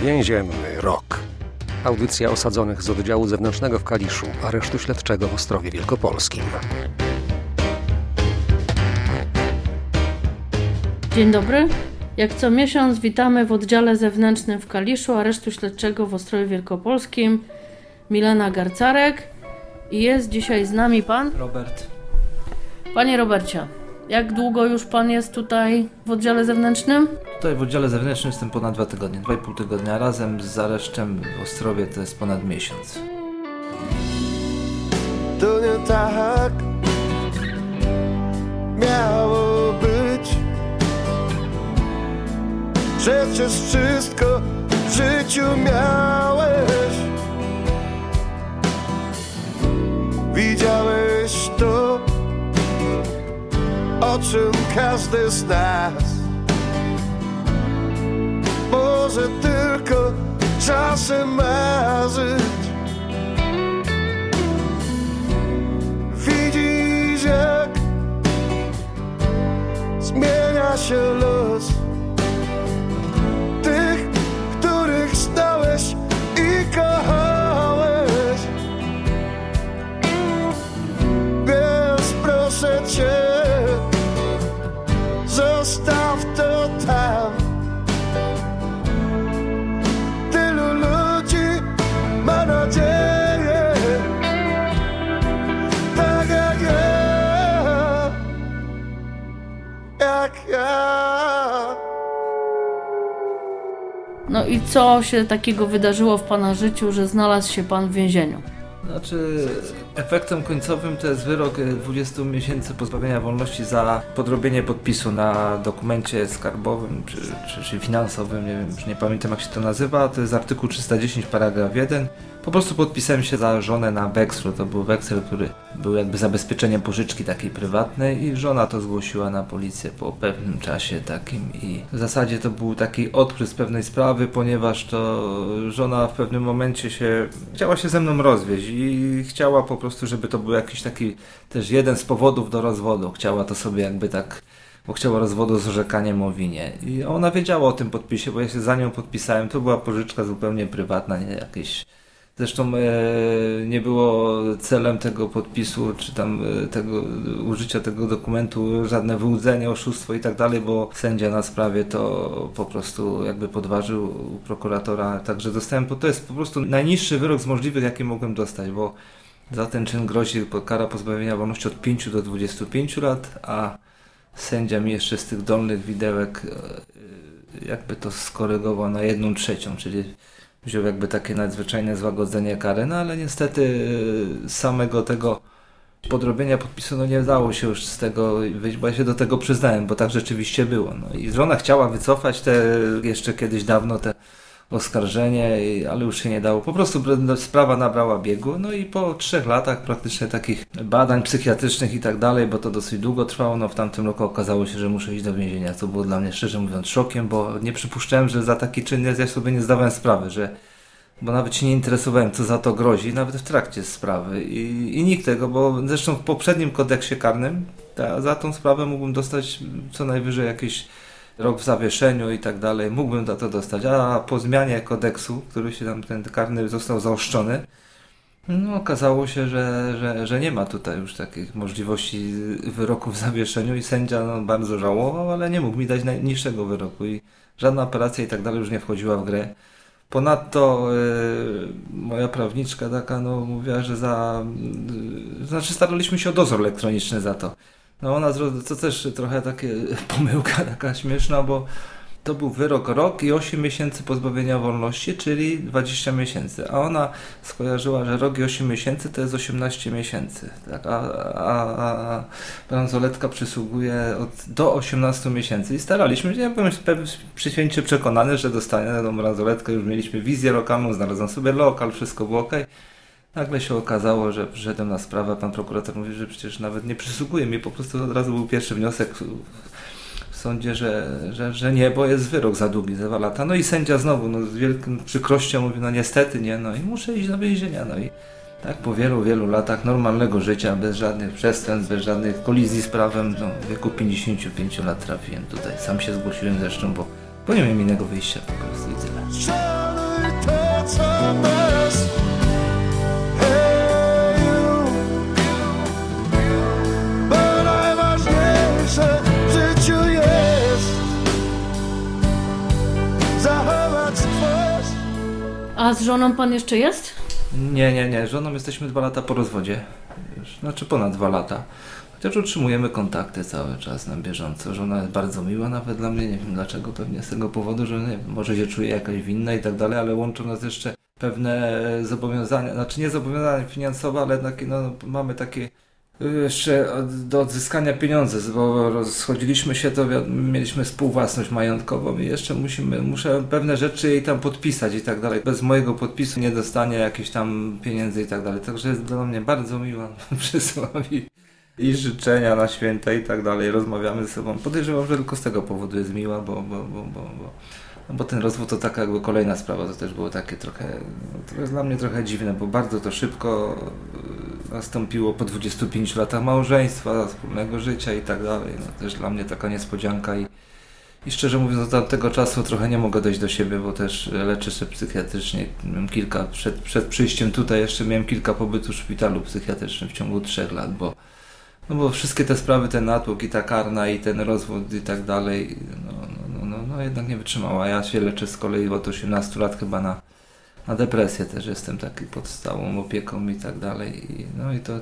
Więzienny rok. Audycja osadzonych z oddziału zewnętrznego w Kaliszu, aresztu śledczego w Ostrowie Wielkopolskim. Dzień dobry. Jak co miesiąc witamy w oddziale zewnętrznym w Kaliszu, aresztu śledczego w Ostrowie Wielkopolskim. Milena Garcarek i jest dzisiaj z nami pan? Robert. Panie Robercie, jak długo już pan jest tutaj w oddziale zewnętrznym? Tutaj w oddziale zewnętrznym jestem ponad 2 tygodnie, 2,5 tygodnia. Razem z aresztem w Ostrowie to jest ponad miesiąc. To nie tak miało być. Przecież wszystko w życiu miałeś. Widziałeś to, o czym każdy z nas może tylko czasem marzyć. Widzisz, jak zmienia się los tych, których znałeś i kochałeś. Więc proszę cię, zostaw to tam. Tylu ludzi ma nadzieję, tak jak ja. No i co się takiego wydarzyło w pana życiu, że znalazł się pan w więzieniu? Znaczy, efektem końcowym to jest wyrok 20 miesięcy pozbawienia wolności za podrobienie podpisu na dokumencie skarbowym czy finansowym, nie wiem, już nie pamiętam jak się to nazywa. To jest artykuł 310 paragraf 1. Po prostu podpisałem się za żonę na wekslu. To był weksel, który był jakby zabezpieczeniem pożyczki takiej prywatnej i żona to zgłosiła na policję po pewnym czasie takim i w zasadzie to był taki odprysk pewnej sprawy, ponieważ to żona w pewnym momencie chciała się ze mną rozwieść i chciała po prostu, żeby to był jakiś taki też jeden z powodów do rozwodu. Chciała to sobie jakby tak, bo chciała rozwodu z orzekaniem o winie. I ona wiedziała o tym podpisie, bo ja się za nią podpisałem. To była pożyczka zupełnie prywatna, nie jakieś. Zresztą nie było celem tego podpisu, czy tam użycia tego dokumentu żadne wyłudzenie, oszustwo i tak dalej, bo sędzia na sprawie to po prostu jakby podważył u prokuratora. Także dostałem, to jest po prostu najniższy wyrok z możliwych, jaki mogłem dostać, bo za ten czyn grozi kara pozbawienia wolności od 5 do 25 lat, a sędzia mi jeszcze z tych dolnych widełek jakby to skorygował na 1/3, czyli wziął jakby takie nadzwyczajne złagodzenie kary, no ale niestety samego tego podrobienia podpisu nie dało się już z tego wyjść, bo ja się do tego przyznałem, bo tak rzeczywiście było. No i żona chciała wycofać jeszcze kiedyś dawno te oskarżenie, ale już się nie dało. Po prostu sprawa nabrała biegu, no i po 3 latach praktycznie takich badań psychiatrycznych i tak dalej, bo to dosyć długo trwało, no w tamtym roku okazało się, że muszę iść do więzienia, co było dla mnie szczerze mówiąc szokiem, bo nie przypuszczałem, że za taki czyn ja sobie nie zdawałem sprawy, bo nawet się nie interesowałem, co za to grozi, nawet w trakcie sprawy i nikt tego, bo zresztą w poprzednim kodeksie karnym za tą sprawę mógłbym dostać co najwyżej jakieś rok w zawieszeniu i tak dalej, mógłbym za to dostać, a po zmianie kodeksu, który się tam ten karny został zaostrzony, no okazało się, że nie ma tutaj już takich możliwości wyroku w zawieszeniu i sędzia bardzo żałował, ale nie mógł mi dać najniższego wyroku i żadna apelacja i tak dalej już nie wchodziła w grę. Ponadto moja prawniczka taka mówiła, że znaczy staraliśmy się o dozór elektroniczny za to. No ona, to też trochę takie pomyłka taka śmieszna, bo to był wyrok rok i 8 miesięcy pozbawienia wolności, czyli 20 miesięcy. A ona skojarzyła, że rok i 8 miesięcy to jest 18 miesięcy. Tak? A bransoletka przysługuje do 18 miesięcy. I staraliśmy się, ja byłem święcie przekonany, że dostanę tą bransoletkę. Już mieliśmy wizję lokalną, znalazłem sobie lokal, wszystko było okej. Nagle się okazało, że przyszedłem na sprawę, pan prokurator mówi, że przecież nawet nie przysługuje mi, po prostu od razu był pierwszy wniosek w sądzie, że nie, bo jest wyrok za długi, za 2 lata. No i sędzia znowu z wielką przykrością mówi, niestety nie, i muszę iść do więzienia. No i tak po wielu, wielu latach normalnego życia, bez żadnych przestępstw, bez żadnych kolizji z prawem, w wieku 55 lat trafiłem tutaj. Sam się zgłosiłem zresztą, bo nie miałem innego wyjścia po prostu i tyle. to, co masz. Hey, you. Bo najważniejsze w życiu jest zachować twarz. A z żoną pan jeszcze jest? Nie. Żoną jesteśmy 2 lata po rozwodzie. Znaczy ponad 2 lata. Chociaż utrzymujemy kontakty cały czas na bieżąco. Żona jest bardzo miła nawet dla mnie. Nie wiem dlaczego, pewnie z tego powodu, że nie wiem, może się czuje jakaś winna i tak dalej, ale łączą nas jeszcze pewne zobowiązania. Znaczy nie zobowiązania finansowe, ale takie, no, mamy takie jeszcze do odzyskania pieniądze, bo rozchodziliśmy się, to mieliśmy współwłasność majątkową i jeszcze muszę pewne rzeczy jej tam podpisać i tak dalej. Bez mojego podpisu nie dostanie jakichś tam pieniędzy i tak dalej. Także jest dla mnie bardzo miła, przysła mi i życzenia na święta i tak dalej. Rozmawiamy ze sobą. Podejrzewam, że tylko z tego powodu jest miła, bo ten rozwód to taka jakby kolejna sprawa, to też było takie trochę, to jest dla mnie trochę dziwne, bo bardzo to szybko nastąpiło po 25 latach małżeństwa, wspólnego życia i tak dalej. No, też dla mnie taka niespodzianka i szczerze mówiąc od tamtego czasu trochę nie mogę dojść do siebie, bo też leczę się psychiatrycznie. Miałem przed przyjściem tutaj jeszcze miałem kilka pobytów w szpitalu psychiatrycznym w ciągu 3 lat, bo wszystkie te sprawy, ten natłok i ta karna i ten rozwód i tak dalej, no jednak nie wytrzymała. Ja się leczę z kolei od 18 lat chyba na depresję też jestem taki pod stałą opieką i tak dalej. No i to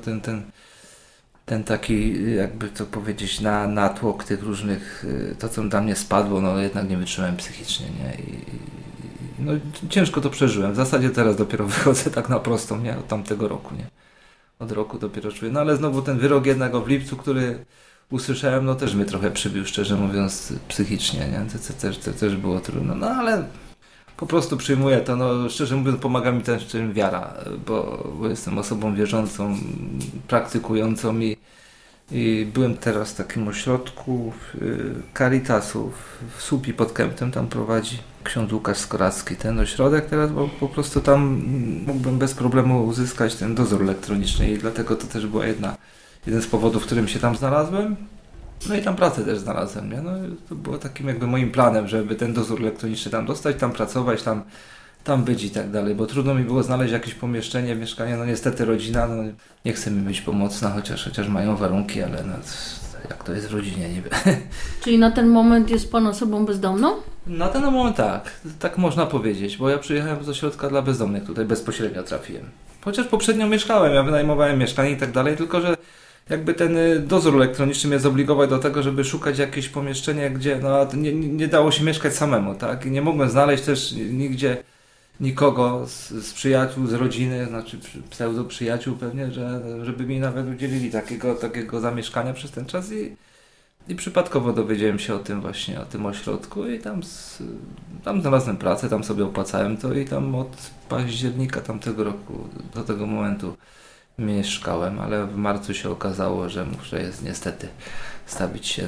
ten taki, jakby to powiedzieć, natłok tych różnych, to co dla mnie spadło, no jednak nie wytrzymałem psychicznie, nie? No ciężko to przeżyłem. W zasadzie teraz dopiero wychodzę tak na prostą, nie? Od tamtego roku, nie? Od roku dopiero czuję. No ale znowu ten wyrok jednego w lipcu, który usłyszałem, no też mnie trochę przybił, szczerze mówiąc, psychicznie, nie? To też było trudno. No ale po prostu przyjmuję to, no szczerze mówiąc pomaga mi też czym wiara, bo jestem osobą wierzącą, praktykującą i byłem teraz w takim ośrodku Caritasu w Słupii pod Kęptem, tam prowadzi ksiądz Łukasz Skoracki ten ośrodek teraz, bo po prostu tam mógłbym bez problemu uzyskać ten dozór elektroniczny i dlatego to też była jeden z powodów, w którym się tam znalazłem. No i tam pracę też znalazłem, nie? No to było takim jakby moim planem, żeby ten dozór elektroniczny tam dostać, tam pracować, tam być i tak dalej, bo trudno mi było znaleźć jakieś pomieszczenie, mieszkanie, no niestety rodzina, no nie chce mi być pomocna, chociaż mają warunki, ale no, jak to jest w rodzinie, niby. Czyli na ten moment jest pan osobą bezdomną? Na ten moment tak można powiedzieć, bo ja przyjechałem z ośrodka dla bezdomnych, tutaj bezpośrednio trafiłem. Chociaż poprzednio mieszkałem, ja wynajmowałem mieszkanie i tak dalej, tylko że jakby ten dozór elektroniczny mnie zobligował do tego, żeby szukać jakieś pomieszczenie, gdzie no, nie dało się mieszkać samemu, tak? I nie mogłem znaleźć też nigdzie nikogo z przyjaciół, z rodziny, znaczy pseudo przyjaciół pewnie, żeby mi nawet udzielili takiego zamieszkania przez ten czas i przypadkowo dowiedziałem się o tym właśnie, o tym ośrodku i tam znalazłem pracę, tam sobie opłacałem to i tam od października tamtego roku do tego momentu mieszkałem, ale w marcu się okazało, że muszę niestety stawić się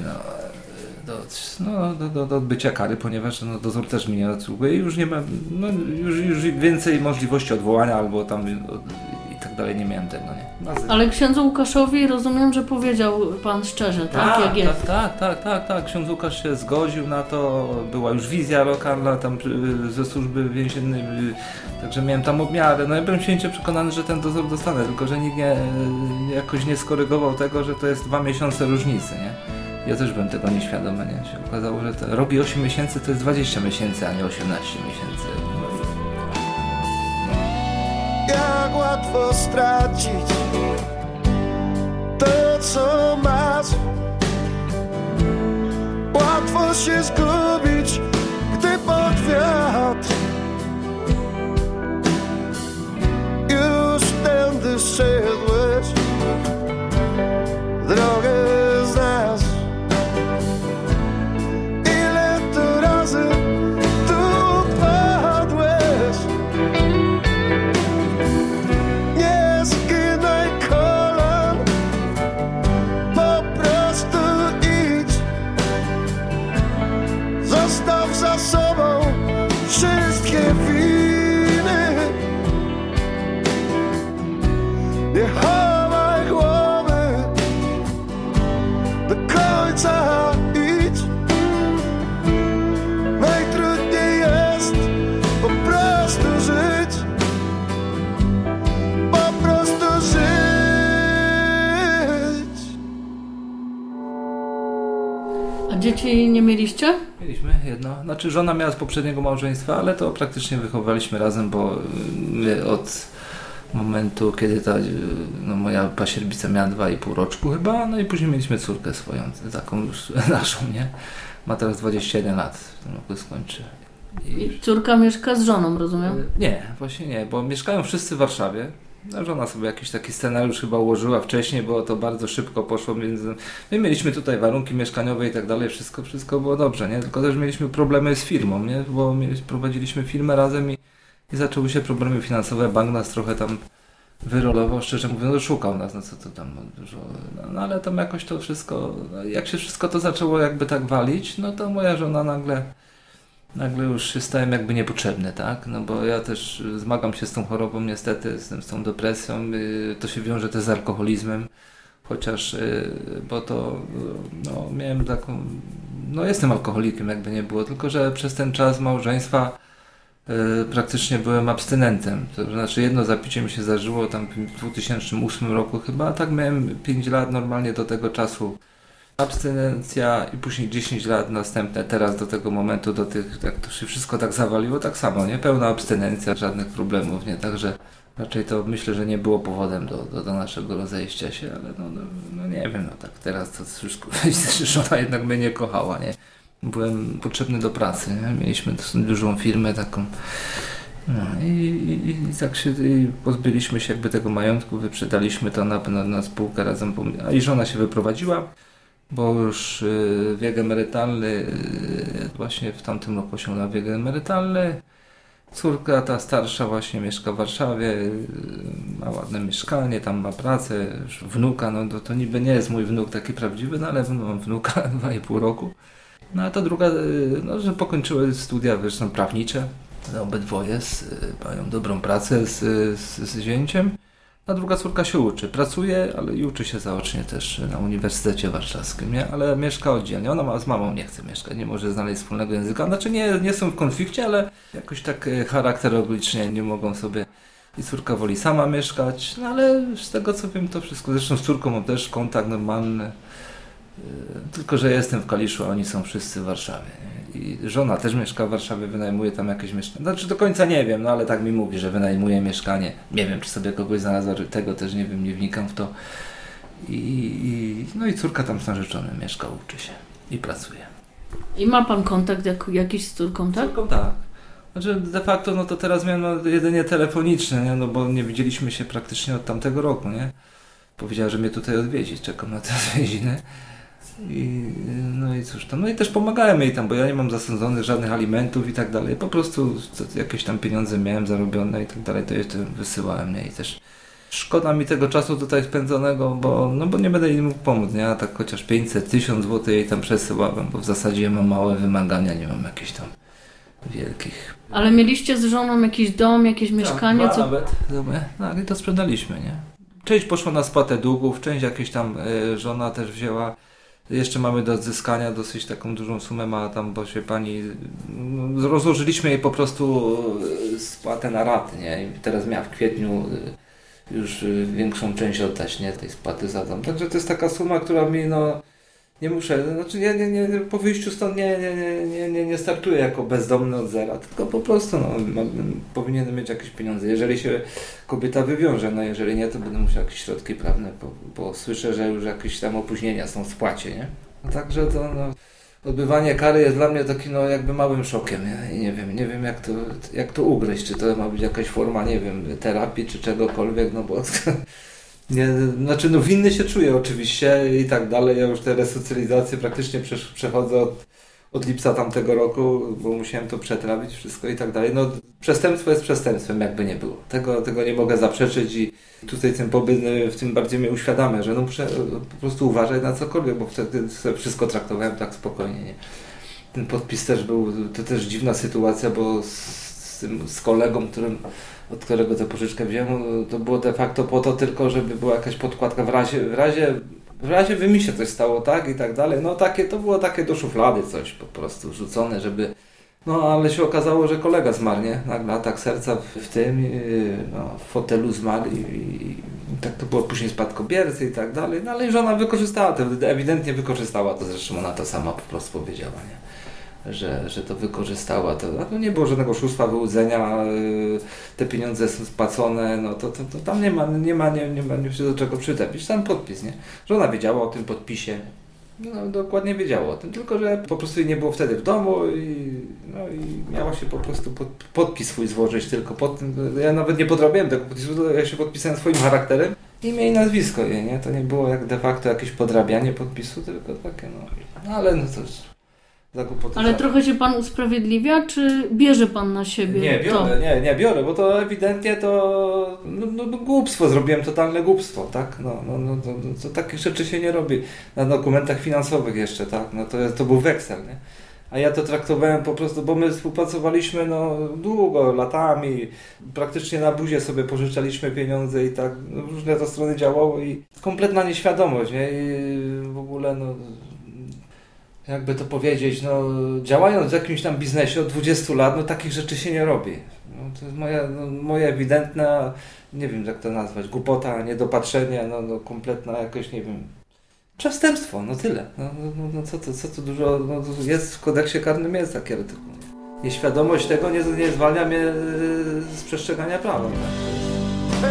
do odbycia kary, ponieważ dozór też mnie odsługuje i już nie mam, już więcej możliwości odwołania albo tam i tak dalej nie miałem tego, nie? Ale księdzu Łukaszowi rozumiem, że powiedział pan szczerze, tak? Jak jest? Tak. Ksiądz Łukasz się zgodził na to, była już wizja lokalna tam ze służby więziennej, także miałem tam obmiary. No ja byłem święcie przekonany, że ten dozór dostanę, tylko że nikt jakoś nie skorygował tego, że to jest 2 miesiące różnicy, nie? Ja też byłem tego nieświadomy, nie? Się okazało, że rok i 8 miesięcy to jest 20 miesięcy, a nie 18 miesięcy. Jak łatwo stracić to, co masz. Łatwo się zgubić, gdy pod wiatr już tędy szedłeś. Drogę znasz. Ile to razy tu padłeś. Nie zginaj kolan, po prostu idź. A dzieci nie mieliście? Mieliśmy jedno. Znaczy żona miała z poprzedniego małżeństwa, ale to praktycznie wychowywaliśmy razem, bo my od momentu, kiedy ta moja pasierbica miała 2,5 roczku chyba, no i później mieliśmy córkę swoją, taką już naszą, nie? Ma teraz 21 lat, w tym roku skończy. I córka mieszka z żoną, rozumiem? Nie, właśnie nie, bo mieszkają wszyscy w Warszawie. No, żona sobie jakiś taki scenariusz chyba ułożyła wcześniej, bo to bardzo szybko poszło. My mieliśmy tutaj warunki mieszkaniowe i tak dalej, wszystko było dobrze, nie? Tylko też mieliśmy problemy z firmą, nie? Bo prowadziliśmy firmę razem i zaczęły się problemy finansowe. Bank nas trochę tam wyrolował, szczerze mówiąc, szukał nas, no co to tam dużo. No ale tam jakoś to wszystko, jak się wszystko to zaczęło jakby tak walić, no to moja żona nagle już się stałem jakby niepotrzebny, tak? No bo ja też zmagam się z tą chorobą niestety, z tą depresją, to się wiąże też z alkoholizmem, chociaż, bo to, no miałem taką, no jestem alkoholikiem jakby nie było, tylko że przez ten czas małżeństwa praktycznie byłem abstynentem, to znaczy jedno zapicie mi się zdarzyło tam w 2008 roku chyba, a tak miałem 5 lat normalnie do tego czasu. Abstynencja i później 10 lat następne, teraz do tego momentu, do tych, jak to się wszystko tak zawaliło, tak samo, nie? Pełna abstynencja, żadnych problemów, nie? Także raczej to myślę, że nie było powodem do naszego rozejścia się, ale no nie wiem, no tak teraz to wszystko, żona jednak mnie nie kochała, nie? Byłem potrzebny do pracy, nie? Mieliśmy dosyć dużą firmę taką, no i tak się pozbyliśmy się jakby tego majątku, wyprzedaliśmy to na spółkę razem, a i żona się wyprowadziła, bo już wiek emerytalny, właśnie w tamtym roku osiągnęła wiek emerytalny. Córka, ta starsza właśnie mieszka w Warszawie, ma ładne mieszkanie, tam ma pracę, już wnuka, no to niby nie jest mój wnuk taki prawdziwy, no ale mam wnuka 2,5 roku. No a ta druga, no że pokończyły studia, zresztą prawnicze, no, obydwoje mają dobrą pracę z zięciem. A druga córka się uczy, pracuje, ale i uczy się zaocznie też na Uniwersytecie Warszawskim, nie? Ale mieszka oddzielnie. Ona z mamą nie chce mieszkać, nie może znaleźć wspólnego języka. Znaczy nie są w konflikcie, ale jakoś tak charakterologicznie nie mogą sobie. I córka woli sama mieszkać, no ale z tego co wiem to wszystko. Zresztą z córką mam też kontakt normalny, tylko że jestem w Kaliszu, a oni są wszyscy w Warszawie. Nie? I żona też mieszka w Warszawie, wynajmuje tam jakieś mieszkanie. Znaczy do końca nie wiem, no ale tak mi mówi, że wynajmuje mieszkanie. Nie wiem, czy sobie kogoś znalazła, tego też nie wiem, nie wnikam w to. No i córka tam z narzeczonym mieszka, uczy się i pracuje. I ma pan kontakt jakiś z córką, tak? Z córką tak. Znaczy de facto no to teraz miałem jedynie telefoniczne, nie? No bo nie widzieliśmy się praktycznie od tamtego roku, nie? Powiedziała, że mnie tutaj odwiedzi, czekam na te odwiedziny. No i cóż tam, no i też pomagałem jej tam, bo ja nie mam zasądzonych żadnych alimentów i tak dalej, po prostu jakieś tam pieniądze miałem zarobione i tak dalej, to jeszcze wysyłałem, nie? I też szkoda mi tego czasu tutaj spędzonego, bo nie będę jej mógł pomóc, nie? A tak chociaż 500, 1000 zł jej tam przesyłałem, bo w zasadzie mam małe wymagania, nie mam jakichś tam wielkich. Ale mieliście z żoną jakiś dom, jakieś mieszkanie? Tak, nawet, no i to sprzedaliśmy, nie? Część poszła na spłatę długów, część jakieś tam żona też wzięła. Jeszcze mamy do odzyskania dosyć taką dużą sumę, ma tam, bo się pani, rozłożyliśmy jej po prostu spłatę na raty, nie? I teraz miała w kwietniu już większą część oddać, nie? Tej spłaty za dom. Także to jest taka suma, która mi, nie muszę, znaczy nie po wyjściu stąd nie startuję jako bezdomny od zera, tylko po prostu powinienem mieć jakieś pieniądze, jeżeli się kobieta wywiąże, no jeżeli nie, to będę musiał jakieś środki prawne, bo słyszę, że już jakieś tam opóźnienia są w spłacie, nie? No także to odbywanie kary jest dla mnie takim jakby małym szokiem, nie? I nie wiem jak to ugryźć, czy to ma być jakaś forma, nie wiem, terapii, czy czegokolwiek, no bo nie, znaczy winny się czuję oczywiście i tak dalej, ja już te resocjalizacje praktycznie przechodzę od lipca tamtego roku, bo musiałem to przetrawić wszystko i tak dalej. No przestępstwo jest przestępstwem, jakby nie było. Tego nie mogę zaprzeczyć i tutaj ten pobyt w tym bardziej mnie uświadamia, że muszę po prostu uważać na cokolwiek, bo wtedy sobie wszystko traktowałem tak spokojnie. Nie? Ten podpis też był, to też dziwna sytuacja, bo z kolegą, od którego tę pożyczkę wziąłem, to było de facto po to tylko, żeby była jakaś podkładka w razie by mi się coś stało, tak i tak dalej. No to było takie do szuflady coś po prostu rzucone, żeby No ale się okazało, że kolega zmarł, nie? Nagle atak serca w tym, w fotelu zmarł i tak to było później spadkobiercy i tak dalej. No ale żona wykorzystała to, ewidentnie wykorzystała to, zresztą ona to sama po prostu powiedziała, nie? Że to wykorzystała. A to nie było żadnego oszustwa, wyłudzenia, te pieniądze są spłacone, no to tam nie ma się do czego przyczepić. Sam podpis, nie? Żona wiedziała o tym podpisie. No, dokładnie wiedziała o tym, tylko że po prostu jej nie było wtedy w domu i miała się po prostu podpis swój złożyć tylko pod tym. Ja nawet nie podrabiałem tego podpisu, ja się podpisałem swoim charakterem, imię i nazwisko jej, nie? To nie było jak de facto jakieś podrabianie podpisu, tylko takie ale no cóż. Ale trochę się pan usprawiedliwia, czy bierze pan na siebie Nie biorę, bo to ewidentnie to głupstwo, zrobiłem totalne głupstwo, tak? To takich rzeczy się nie robi na dokumentach finansowych jeszcze, tak? No to był weksel, nie? A ja to traktowałem po prostu, bo my współpracowaliśmy długo, latami, praktycznie na buzie sobie pożyczaliśmy pieniądze i tak różne to strony działało i kompletna nieświadomość, nie? I w ogóle jakby to powiedzieć, działając w jakimś tam biznesie od 20 lat, takich rzeczy się nie robi. To jest moja ewidentna, nie wiem jak to nazwać, głupota, niedopatrzenie, kompletna jakoś, nie wiem, przestępstwo, tyle. Co tu dużo, jest w kodeksie karnym, jest taki artykuł. Nieświadomość tego nie zwalnia mnie z przestrzegania prawa. Tak?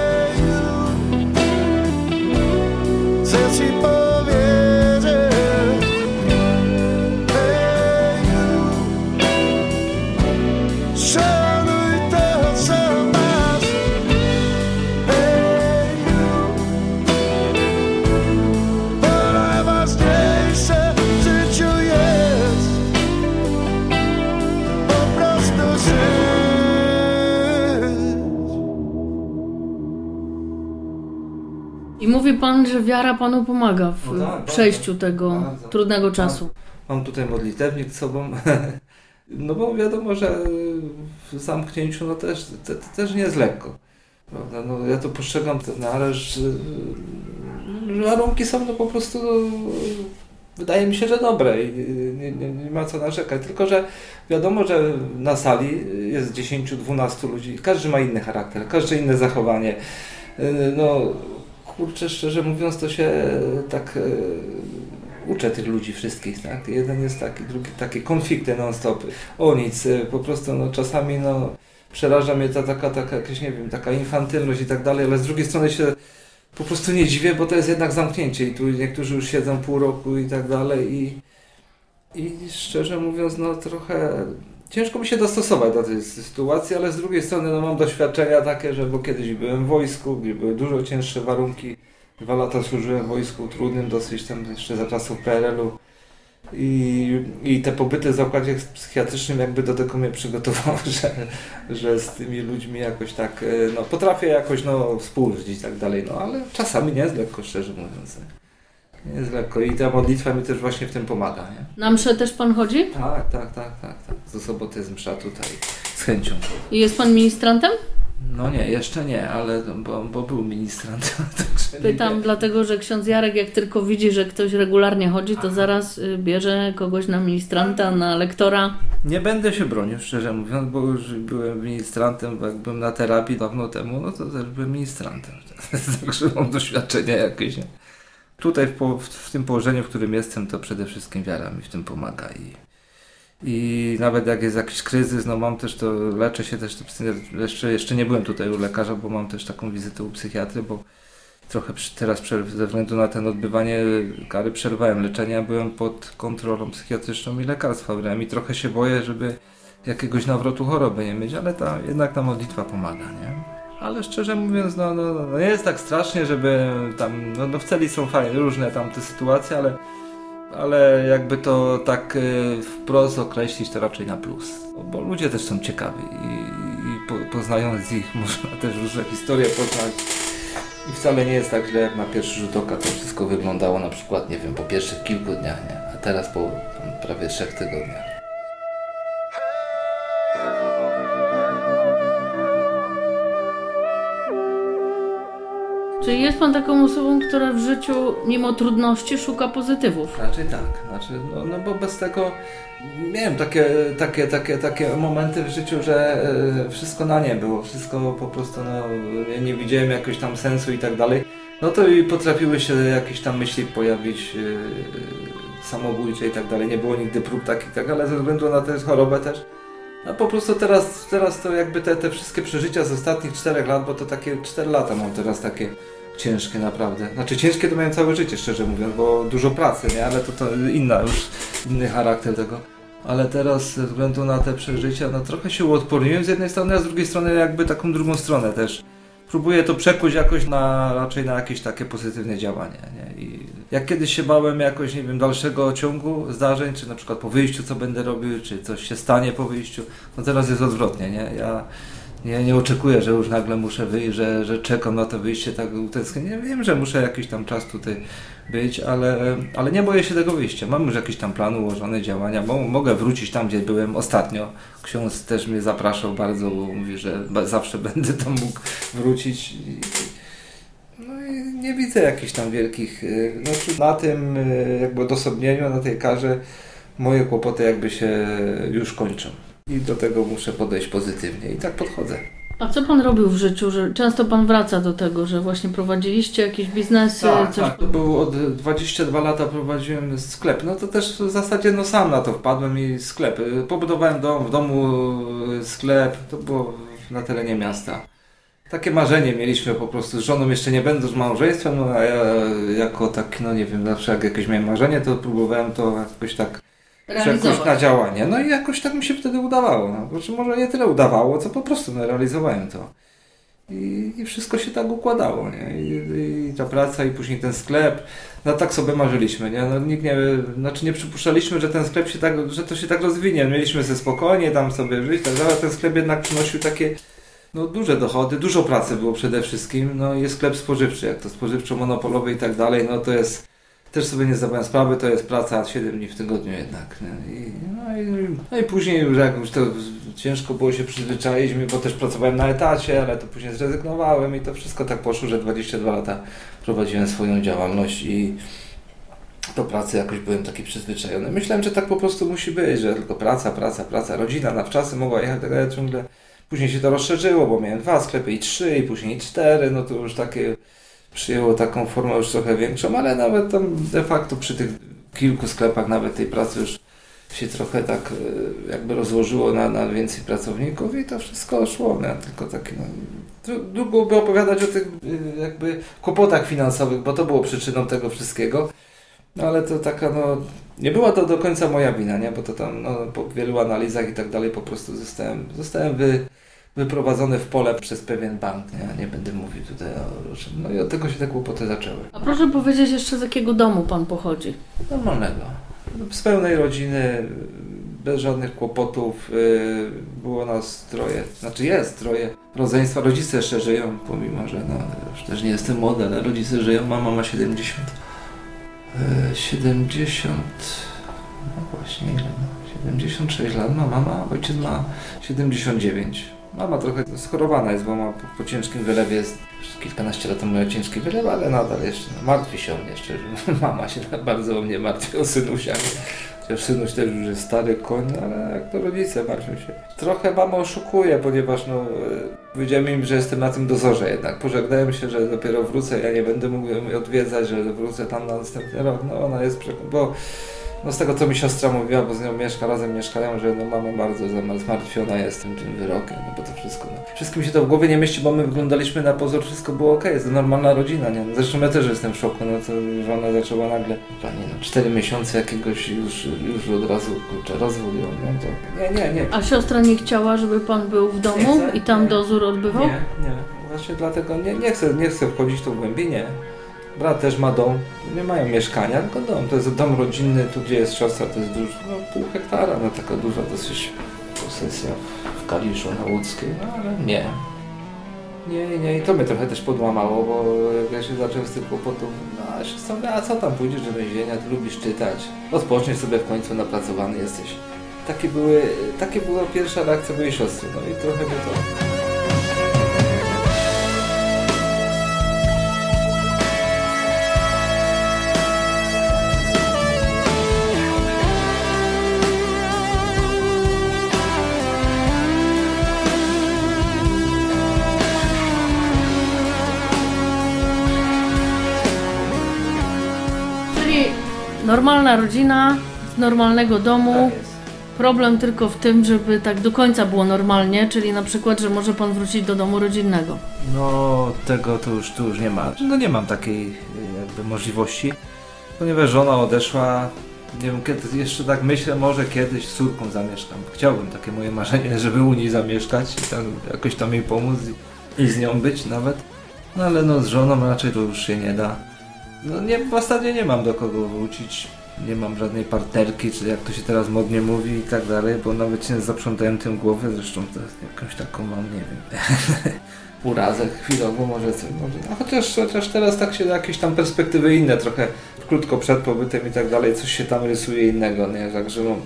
I mówi pan, że wiara panu pomaga w przejściu tego bardzo trudnego czasu. Mam tutaj modlitewnik z sobą, bo wiadomo, że w zamknięciu też nie jest lekko. Prawda? Ja to postrzegam ale że warunki są po prostu wydaje mi się, że dobre i nie ma co narzekać. Tylko że wiadomo, że na sali jest 10-12 ludzi, każdy ma inny charakter, każde inne zachowanie. Kurczę, szczerze mówiąc, to się tak uczę tych ludzi wszystkich, tak? Jeden jest taki, drugi taki, konflikty non-stop, o nic, po prostu czasami przeraża mnie ta taka jakaś, nie wiem, taka infantylność i tak dalej, ale z drugiej strony się po prostu nie dziwię, bo to jest jednak zamknięcie i tu niektórzy już siedzą pół roku i tak dalej i szczerze mówiąc, trochę ciężko mi się dostosować do tej sytuacji, ale z drugiej strony mam doświadczenia takie, że bo kiedyś byłem w wojsku, gdzie były dużo cięższe warunki. 2 lata służyłem w wojsku, trudnym dosyć, tam jeszcze za czasów PRL-u. I te pobyty w zakładzie psychiatrycznym jakby do tego mnie przygotowały, że z tymi ludźmi jakoś tak, potrafię jakoś współżyć i tak dalej, ale czasami nie jest lekko, szczerze mówiąc. Nie jest lekko i ta modlitwa mi też właśnie w tym pomaga, nie? Na mszę też pan chodzi? Tak. Co sobotę jest msza tutaj z chęcią. I jest pan ministrantem? Nie, jeszcze nie, ale bo był ministrantem. Pytam dlatego, że ksiądz Jarek jak tylko widzi, że ktoś regularnie chodzi, to zaraz bierze kogoś na ministranta, na lektora. Nie będę się bronił, szczerze mówiąc, bo już byłem ministrantem, bo jak byłem na terapii dawno temu, to też byłem ministrantem. Także mam doświadczenia jakieś. Tutaj w tym położeniu, w którym jestem, to przede wszystkim wiara mi w tym pomaga i nawet jak jest jakiś kryzys, mam też to, leczę się też, jeszcze nie byłem tutaj u lekarza, bo mam też taką wizytę u psychiatry, bo trochę teraz ze względu na ten odbywanie kary przerwałem leczenia, byłem pod kontrolą psychiatryczną i lekarstwa brałem i trochę się boję, żeby jakiegoś nawrotu choroby nie mieć, ale jednak ta modlitwa pomaga, nie? Ale szczerze mówiąc, nie jest tak strasznie, żeby tam, w celi są fajne, różne tam te sytuacje, ale jakby to tak wprost określić, to raczej na plus. Bo ludzie też są ciekawi i poznając ich można też różne historie poznać. I wcale nie jest tak źle, jak na pierwszy rzut oka to wszystko wyglądało na przykład, nie wiem, po pierwszych kilku dniach, nie? A teraz po prawie 3 tygodniach. Czyli jest pan taką osobą, która w życiu mimo trudności szuka pozytywów? Raczej tak. Znaczy, no bo bez tego miałem takie momenty w życiu, że wszystko na nie było. Wszystko po prostu, nie widziałem jakoś tam sensu i tak dalej. No to i potrafiły się jakieś tam myśli pojawić samobójcze i tak dalej. Nie było nigdy prób takich, tak, ale ze względu na tę chorobę też. No po prostu teraz to jakby te wszystkie przeżycia z ostatnich 4 lat, bo to takie 4 lata mam teraz takie ciężkie naprawdę. Znaczy ciężkie to miałem całe życie, szczerze mówiąc, bo dużo pracy, nie? Ale to inny charakter tego. Ale teraz ze względu na te przeżycia, no trochę się uodporniłem z jednej strony, a z drugiej strony jakby taką drugą stronę też. Próbuję to przekuć jakoś raczej na jakieś takie pozytywne działania, nie? I jak kiedyś się bałem jakoś, nie wiem, dalszego ciągu zdarzeń, czy na przykład po wyjściu co będę robił, czy coś się stanie po wyjściu, no teraz jest odwrotnie, nie? Ja nie oczekuję, że już nagle muszę wyjść, że czekam na to wyjście tak utęsknię. Nie wiem, że muszę jakiś tam czas tutaj być, ale nie boję się tego wyjścia. Mam już jakiś tam plan ułożone działania, bo mogę wrócić tam, gdzie byłem ostatnio. Ksiądz też mnie zapraszał bardzo, bo mówi, że zawsze będę tam mógł wrócić. No i nie widzę jakichś tam wielkich... na tym jakby odosobnieniu, na tej karze moje kłopoty jakby się już kończą. I do tego muszę podejść pozytywnie i tak podchodzę. A co pan robił w życiu, że często pan wraca do tego, że właśnie prowadziliście jakieś biznesy? Tak, to było od 22 lata prowadziłem sklep. No to też w zasadzie sam na to wpadłem i sklep. Pobudowałem w domu sklep, to było na terenie miasta. Takie marzenie mieliśmy po prostu z żoną, jeszcze nie będąc małżeństwem, no a ja jako tak, nie wiem, zawsze jak jakieś miałem marzenie, to próbowałem to jakoś tak przekuć na działanie. No i jakoś tak mi się wtedy udawało. Znaczy może nie tyle udawało, co po prostu realizowałem to. I wszystko się tak układało, nie? I ta praca, i później ten sklep. No tak sobie marzyliśmy, nie? No nikt nie przypuszczaliśmy, że ten sklep że to się tak rozwinie. Mieliśmy sobie spokojnie tam sobie żyć, tak dalej. Ten sklep jednak przynosił takie duże dochody, dużo pracy było przede wszystkim. No i jest sklep spożywczy, jak to spożywczo-monopolowy i tak dalej, no to jest... Też sobie nie zdawałem sprawy, to jest praca 7 dni w tygodniu jednak. No i później już jakoś to ciężko było się przyzwyczaić, bo też pracowałem na etacie, ale to później zrezygnowałem i to wszystko tak poszło, że 22 lata prowadziłem swoją działalność i do pracy jakoś byłem taki przyzwyczajony. Myślałem, że tak po prostu musi być, że tylko praca, rodzina na wczasy mogła jechać, tak ale ciągle później się to rozszerzyło, bo miałem 2 sklepy i 3 i później 4, no to już takie... Przyjęło taką formę już trochę większą, ale nawet tam de facto przy tych kilku sklepach nawet tej pracy już się trochę tak jakby rozłożyło na więcej pracowników i to wszystko szło. No, tylko takie, długo by opowiadać o tych jakby kłopotach finansowych, bo to było przyczyną tego wszystkiego. No ale to taka, nie była to do końca moja wina, nie? Bo to tam po wielu analizach i tak dalej po prostu zostałem wyprowadzony w pole przez pewien bank, nie będę mówił tutaj o czym. No i od tego się te kłopoty zaczęły. A proszę powiedzieć jeszcze, z jakiego domu pan pochodzi? Normalnego. Z pełnej rodziny, bez żadnych kłopotów. Było nas 3, jest 3 rodzeństwa. Rodzice jeszcze żyją, pomimo że już też nie jestem młody, ale rodzice żyją. Mama ma 70. No właśnie, ile? 76 lat ma mama, ojciec ma 79. Mama trochę schorowana jest, bo ma po ciężkim wylewie, jest już kilkanaście lat temu miała ciężki wylew, ale nadal jeszcze martwi się o mnie jeszcze. Mama się bardzo o mnie martwi, o synusia. Chociaż synuś też już jest stary koń, ale jak to rodzice martwią się. Trochę mama oszukuje, ponieważ powiedziałem im, że jestem na tym dozorze jednak. Pożegnałem się, że dopiero wrócę, ja nie będę mógł ją odwiedzać, że wrócę tam na następny rok. Ona jest bo z tego co mi siostra mówiła, bo z nią razem mieszkają, że mama bardzo zmartwiona jest tym wyrokiem, bo to wszystko, wszystkim się to w głowie nie mieści, bo my wyglądaliśmy na pozór, wszystko było okej, jest to normalna rodzina, nie? Zresztą ja też jestem w szoku, to żona zaczęła nagle, 4 miesiące jakiegoś już od razu, rozwód ją, nie. A siostra nie chciała, żeby pan był w domu i tam dozór odbywał? Nie, właśnie dlatego nie chcę wchodzić tu głębiej, nie. Brat też ma dom, nie mają mieszkania, tylko dom. To jest dom rodzinny, tu gdzie jest siostra, to jest dużo, pół hektara, taka duża dosyć posesja w Kaliszu na Łódzkiej, ale nie. I to mnie trochę też podłamało, bo jak ja się zacząłem z tych kłopotów, a siostra mówi, a co tam, pójdziesz do więzienia, ty lubisz czytać, odpoczniesz sobie w końcu, napracowany jesteś. Takie była pierwsza reakcja mojej siostry, i trochę mnie to... Normalna rodzina, z normalnego domu. Tak jest. Problem tylko w tym, żeby tak do końca było normalnie, czyli na przykład, że może pan wrócić do domu rodzinnego. No tego tu już nie ma. No nie mam takiej jakby możliwości, ponieważ żona odeszła. Nie wiem, kiedy jeszcze tak myślę, może kiedyś z córką zamieszkam. Chciałbym, takie moje marzenie, żeby u niej zamieszkać i tam, jakoś tam jej pomóc i z nią być nawet. No ale no z żoną raczej to już się nie da. No nie, w zasadzie nie mam do kogo wrócić. Nie mam żadnej partnerki, czy jak to się teraz modnie mówi i tak dalej, bo nawet się zaprzątałem tym głowę, zresztą to jakąś taką mam, nie wiem, urazę chwilowo może coś, a chociaż teraz tak się jakieś tam perspektywy inne, trochę krótko przed pobytem i tak dalej, coś się tam rysuje innego, nie, także no,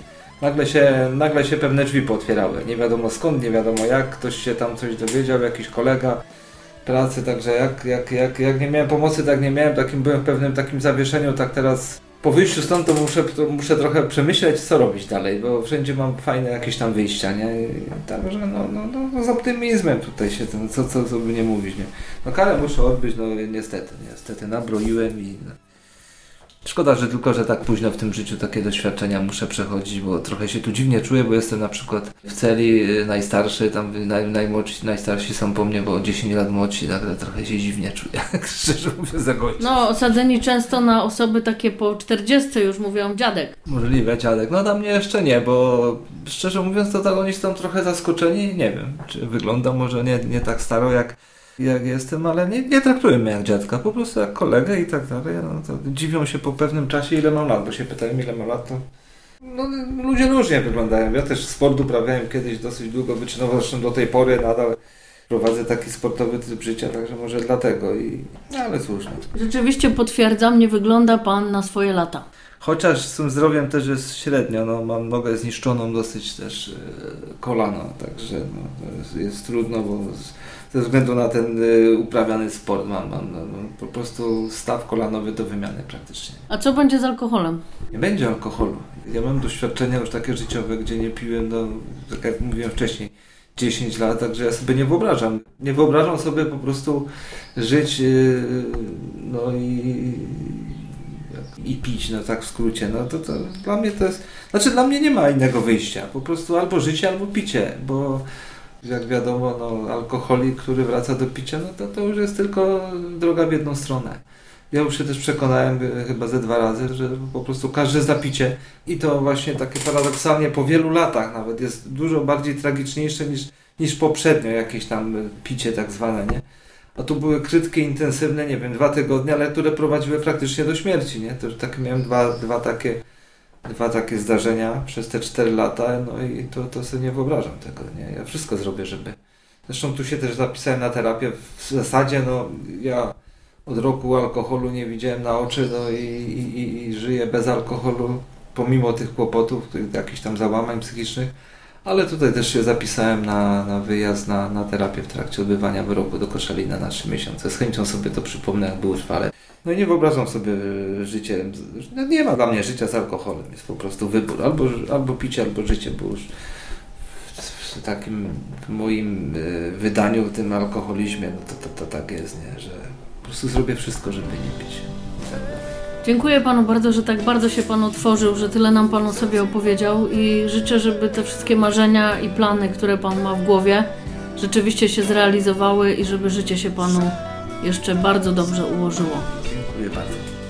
nagle się pewne drzwi pootwierały, nie wiadomo skąd, nie wiadomo jak, ktoś się tam coś dowiedział, jakiś kolega pracy, także jak nie miałem pomocy, tak nie miałem, byłem w pewnym takim zawieszeniu, tak teraz po wyjściu stąd to muszę trochę przemyśleć, co robić dalej, bo wszędzie mam fajne jakieś tam wyjścia, nie? Także no z optymizmem tutaj się, co by nie mówić, nie? No karę muszę odbyć, no niestety nabroiłem i... No. Szkoda, że tylko, że tak późno w tym życiu takie doświadczenia muszę przechodzić, bo trochę się tu dziwnie czuję, bo jestem na przykład w celi najstarszy, tam najstarsi są po mnie, bo o 10 lat młodsi, tak trochę się dziwnie czuję, szczerze mówiąc, zagończyć. No, osadzeni często na osoby takie po 40 już mówią dziadek. Możliwe, dziadek. No dla mnie jeszcze nie, bo szczerze mówiąc to tak oni są trochę zaskoczeni, nie wiem, czy wygląda może nie tak staro jak jestem, ale nie traktują mnie jak dziadka, po prostu jak kolegę i tak dalej. No, to dziwią się po pewnym czasie, ile mam lat, bo się pytają, ile mam lat, to no, ludzie różnie wyglądają. Ja też sport uprawiałem kiedyś dosyć długo, wyczynowo, zresztą do tej pory nadal prowadzę taki sportowy tryb życia, także może dlatego, ale cóż. No. Rzeczywiście potwierdzam, nie wygląda pan na swoje lata. Chociaż z tym zdrowiem też jest średnio, no, mam nogę zniszczoną dosyć też kolano, także no, jest trudno, bo ze względu na ten uprawiany sport mam po prostu staw kolanowy do wymiany praktycznie. A co będzie z alkoholem? Nie będzie alkoholu. Ja mam doświadczenia już takie życiowe, gdzie nie piłem, tak jak mówiłem wcześniej, 10 lat, także ja sobie nie wyobrażam. Nie wyobrażam sobie po prostu żyć no i pić, no tak w skrócie, no to dla mnie to jest, znaczy dla mnie nie ma innego wyjścia, po prostu albo życie, albo picie, bo jak wiadomo, no alkoholik, który wraca do picia, no to już jest tylko droga w jedną stronę. Ja już się też przekonałem chyba ze 2 razy, że po prostu każde zapicie i to właśnie takie paradoksalnie po wielu latach nawet jest dużo bardziej tragiczniejsze niż poprzednio jakieś tam picie tak zwane, nie? A tu były krótkie, intensywne, nie wiem, 2 tygodnie, ale które prowadziły praktycznie do śmierci, nie? To już takie miałem dwa takie zdarzenia przez te 4 lata, no i to sobie nie wyobrażam tego, nie? Ja wszystko zrobię, żeby... Zresztą tu się też zapisałem na terapię, w zasadzie, no, ja od roku alkoholu nie widziałem na oczy, no i żyję bez alkoholu, pomimo tych kłopotów, tych jakichś tam załamań psychicznych, ale tutaj też się zapisałem na wyjazd na terapię w trakcie odbywania wyroku do Koszalina na 3 miesiące. Z chęcią sobie to przypomnę, jak był trwale. No i nie wyobrażam sobie życie, no nie ma dla mnie życia z alkoholem, jest po prostu wybór, albo picie, albo życie, bo już w takim moim wydaniu, w tym alkoholizmie, no to tak jest, nie? Że po prostu zrobię wszystko, żeby nie pić. Dziękuję panu bardzo, że tak bardzo się pan otworzył, że tyle nam pan o sobie opowiedział i życzę, żeby te wszystkie marzenia i plany, które pan ma w głowie, rzeczywiście się zrealizowały i żeby życie się panu jeszcze bardzo dobrze ułożyło. Dziękuję bardzo.